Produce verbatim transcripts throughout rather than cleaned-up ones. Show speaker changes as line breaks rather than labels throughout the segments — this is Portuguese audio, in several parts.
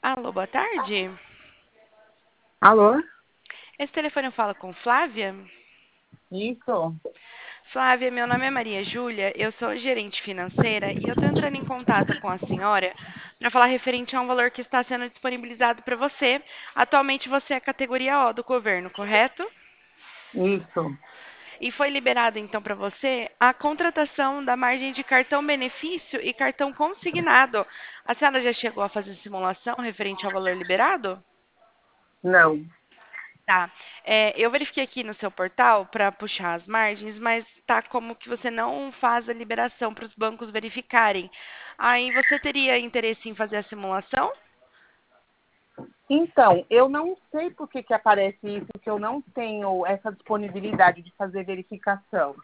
Alô, boa tarde.
Alô?
Esse telefone eu falo com Flávia?
Isso?
Flávia, meu nome é Maria Júlia, eu sou gerente financeira e eu estou entrando em contato com a senhora para falar referente a um valor que está sendo disponibilizado para você. Atualmente você é categoria O do governo, correto?
Isso.
E foi liberado então para você a contratação da margem de cartão benefício e cartão consignado. A senhora já chegou a fazer simulação referente ao valor liberado?
Não.
Tá. É, eu verifiquei aqui no seu portal para puxar as margens, mas tá como que você não faz a liberação para os bancos verificarem. Aí você teria interesse em fazer a simulação?
Então, eu não sei por que, que aparece isso, que eu não tenho essa disponibilidade de fazer verificação.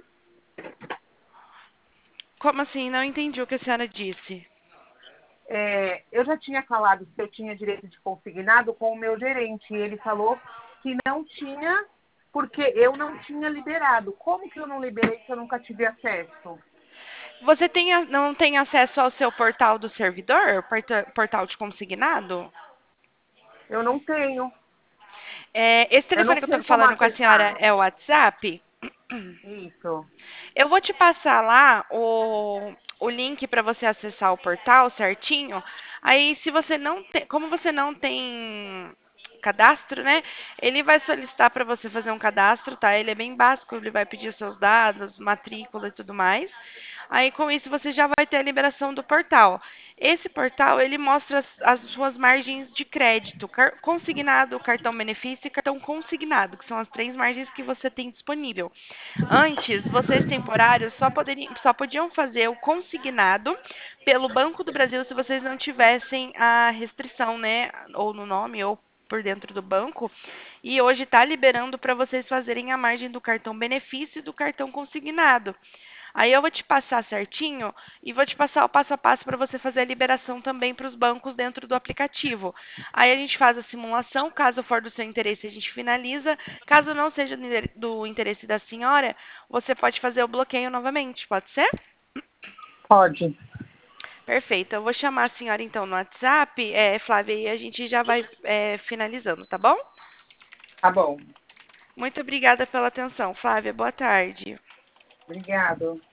Como assim? Não entendi o que a senhora disse.
É, eu já tinha falado se eu tinha direito de consignado com o meu gerente, e ele falou que não tinha, porque eu não tinha liberado. Como que eu não liberei se eu nunca tive acesso?
Você tem a- não tem acesso ao seu portal do servidor, porta- portal de consignado?
Eu não tenho.
É, esse
Eu
telefone
não
que eu
sei
estou
como
falando com a senhora
acessar.
é o WhatsApp?
Isso.
Eu vou te passar lá o, o link para você acessar o portal certinho. Aí, se você não tem, como você não tem cadastro, né? Ele vai solicitar para você fazer um cadastro, tá? Ele é bem básico, ele vai pedir os seus dados, matrícula e tudo mais. Aí, com isso, você já vai ter a liberação do portal. Esse portal, ele mostra as, as suas margens de crédito, car- consignado, cartão benefício e cartão consignado, que são as três margens que você tem disponível. Antes, vocês temporários só poderiam, só podiam fazer o consignado pelo Banco do Brasil se vocês não tivessem a restrição, né, ou no nome ou por dentro do banco. E hoje está liberando para vocês fazerem a margem do cartão benefício e do cartão consignado. Aí eu vou te passar certinho e vou te passar o passo a passo para você fazer a liberação também para os bancos dentro do aplicativo. Aí a gente faz a simulação, caso for do seu interesse, a gente finaliza. Caso não seja do inter- do interesse da senhora, você pode fazer o bloqueio novamente, pode ser?
Pode.
Perfeito. Eu vou chamar a senhora então no WhatsApp, é, Flávia, e a gente já vai é, finalizando, tá bom?
Tá bom.
Muito obrigada pela atenção, Flávia. Boa tarde.
Obrigado.